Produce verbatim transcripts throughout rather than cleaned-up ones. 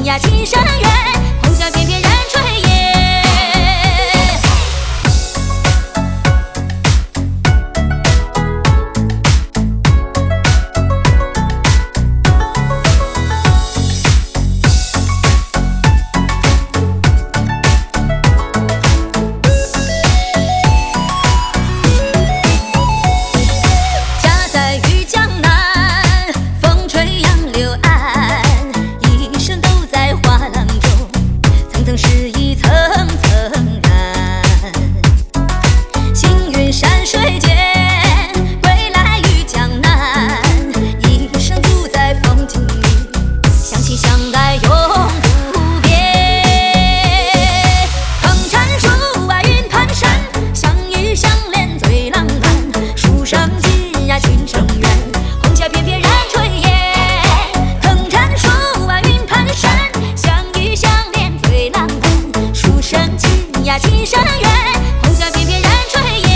景呀情深远，红霞翩翩染炊烟。家在豫江南，风吹杨柳岸，一生都在画廊中，层层诗意层层染。行云山水间，归来于江南，一生住在风景里，相亲相爱永不变。藤缠树啊云盘山，相遇相恋最浪漫，书生近呀情深远，红霞翩翩染炊烟。藤缠树啊云盘山，相遇相恋最浪漫，书生近呀情深远，红霞翩翩染炊烟。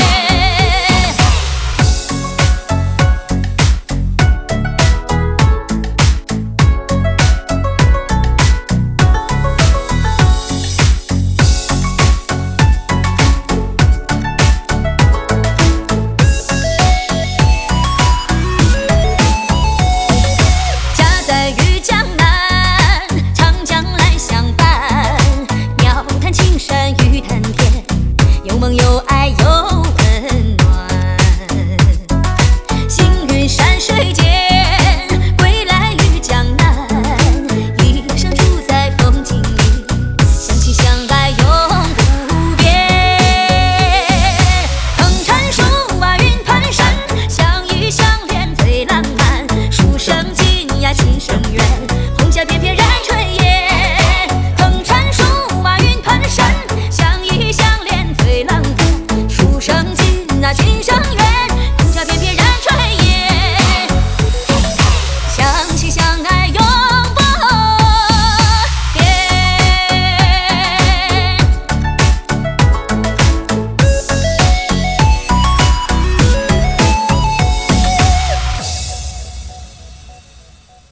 家在豫江南，长江来相伴，鸟谈青山玉谈天，有梦有爱有温暖。行云山水间，归来于江南，一生住在风景里，相亲相爱永不变。藤缠树啊云盘山，相遇相恋最浪漫，书生近呀情深远，红霞翩翩